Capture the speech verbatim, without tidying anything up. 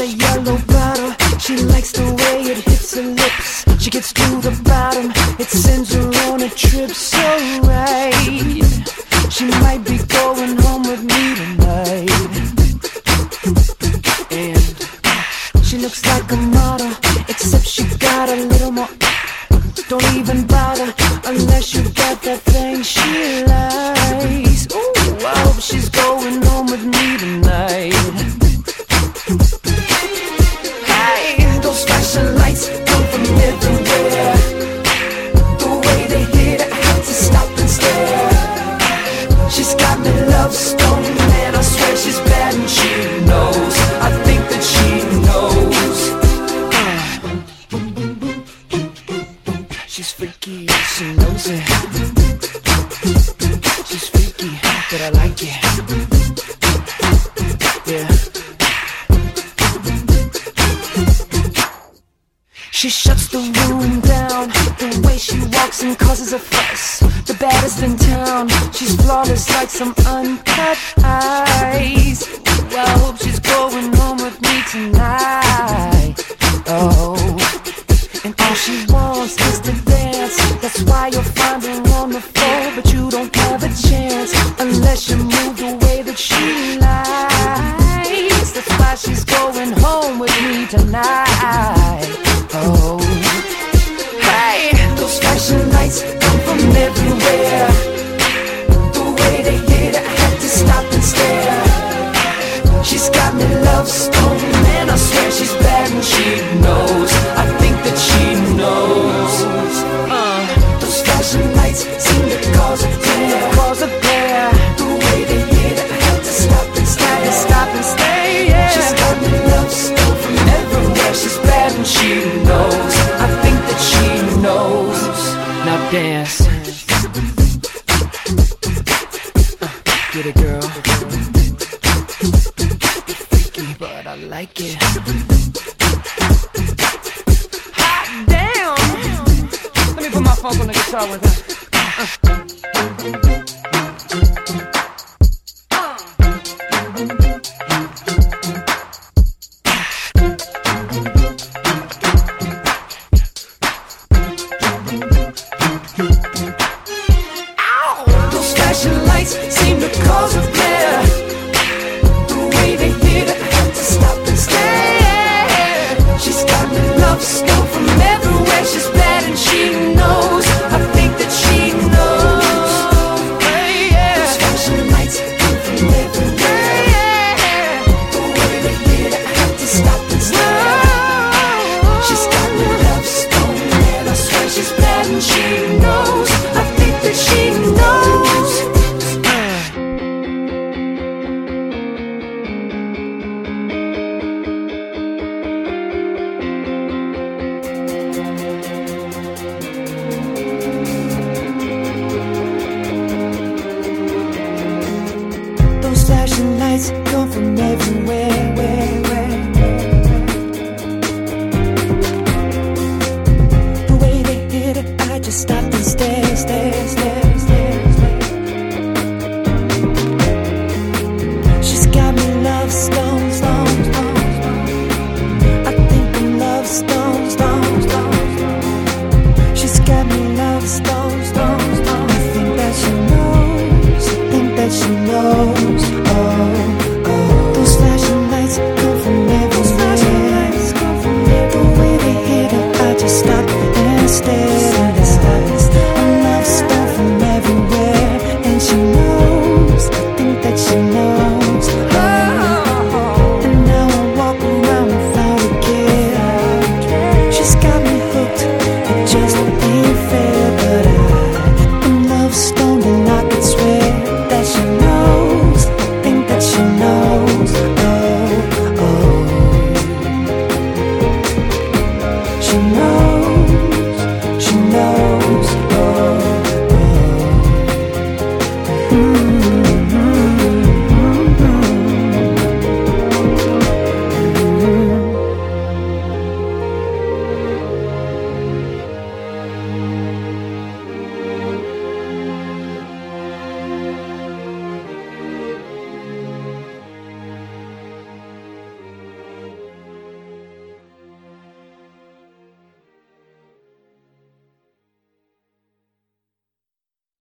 that yellow bottle. She likes the way it hits her lips. She gets to the bottom, it sends her on a trip so right. She might be going home with me tonight. And she looks like a model, except she got a little more. Don't even bother unless you got that thing she likes. Ooh, I hope she's going home with me tonight. Hey, those flashing lights come from everywhere. The way they hit, I had to stop and stare. She's got me love stoned, man, I swear she's bad and she knows. I think that she knows. She's freaky, she knows it. She's freaky, but I like it. Yeah. She shuts the room down. The way she walks and causes a fuss. The baddest in town. She's flawless like some uncut ice. Well, I hope she's going home with me tonight. Oh. And all she wants is to dance. That's why you'll find her on the floor, but you don't have a chance unless you move the way that she likes. That's why she's going home with me tonight. Oh, hey, those flashing lights come from everywhere. The way they hit, I had to stop and stare. She's got me love stoned, man, I swear she's bad and she knows. I think that she knows. uh, Those flashing lights seem to cause a glare. Cause a glare. The way they hit, I had to stop and stare. Stop and stay, yeah. She's got me love stoned from everywhere. She's bad and she knows. I think that she knows. Now dance. uh, Get it, girl. But I like it. Hot damn! Let me put my funk on the guitar with her. Uh. Ow! Those flashing lights seem to cause a flare. Snow from everywhere, she's bad and she knows. I think that she knows. Hey, yeah. Those flashing lights come from everywhere. Yeah. The way they hit, I have to stop and stare. She's got me love stoned, man, I swear she's bad and she knows. I think that she knows. Flashing lights come from everywhere. Where